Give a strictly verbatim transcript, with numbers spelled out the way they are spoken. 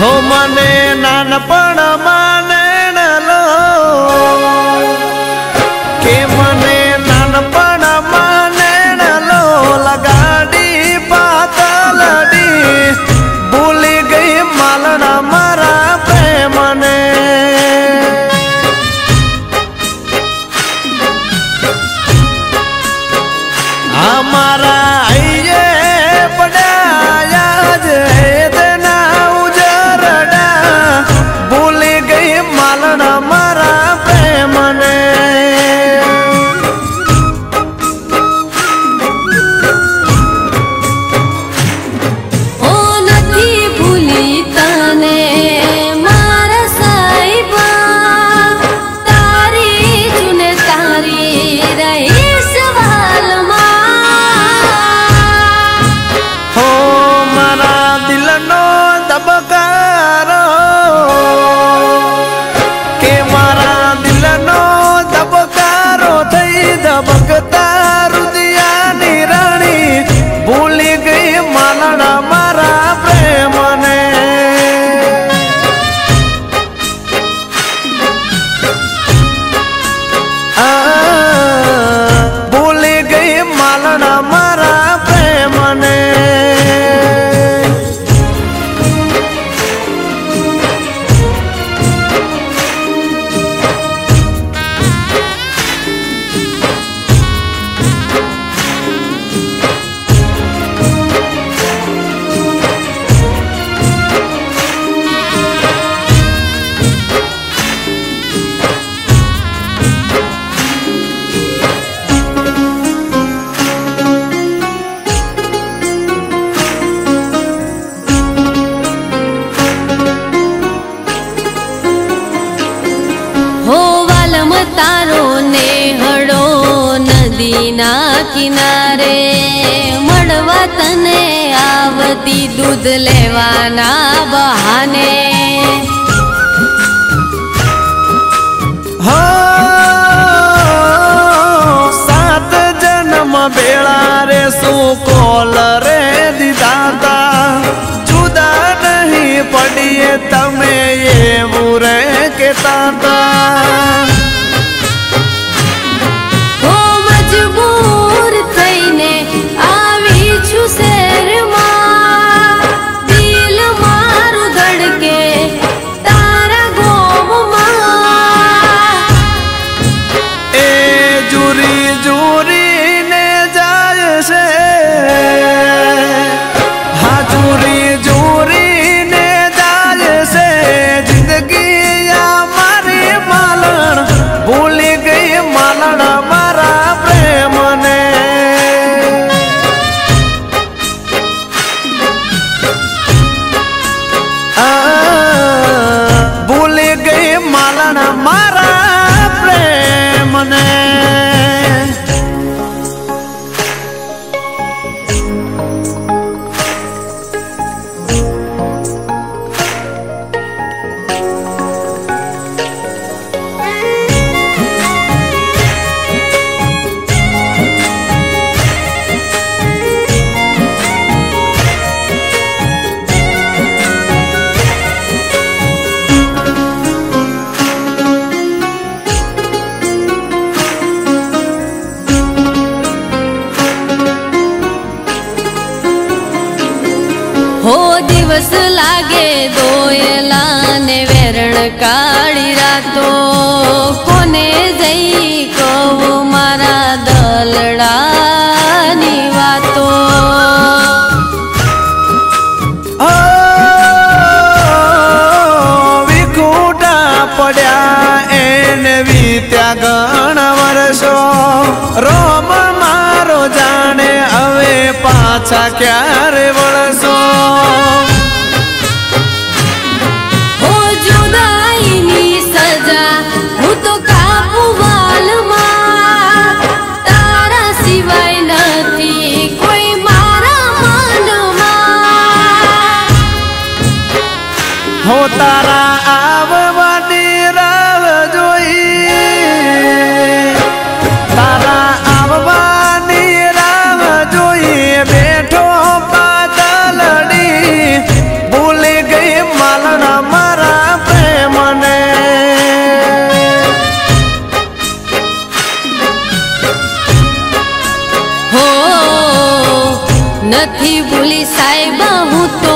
हो मने नानपण माने लो के मने नानपण माने लो लगाड़ी पातलड़ी भूली गई मालना मारा प्रेम ने हमारा आइए पड़ाया देना उजरड़ा भूली गई मालना मारा प्रेम ने भगता रुदिया निराणी भूली गई मालना मारा प्रेम ने आ, भूली गई मालना मारा प्रेम ने तारो ने हड़ो नदी ना किनारे मड़वा तने आवती दूध लेवाना बहाने हो सात जन्म बेड़ा रे सुकोल रे दीदाता जुदा नहीं पड़िए तमे ये बुरे के ताता मारा प्रेम ने हो दिवस लागे दोयला ने वेरण काड़ी रातो कोने जई कहू मारा दलड़ा नी वातो ओ विकूटा पड्या एने वीत्या गण वर्षो रोम मारो जाने हवे पाछा क्यारे वळसो हो तारा आववानी राह जोई तारा आववानी राह जोई बैठो पातलड़ी भूल गई मालन નથી ભૂલી સાહેબા હું તો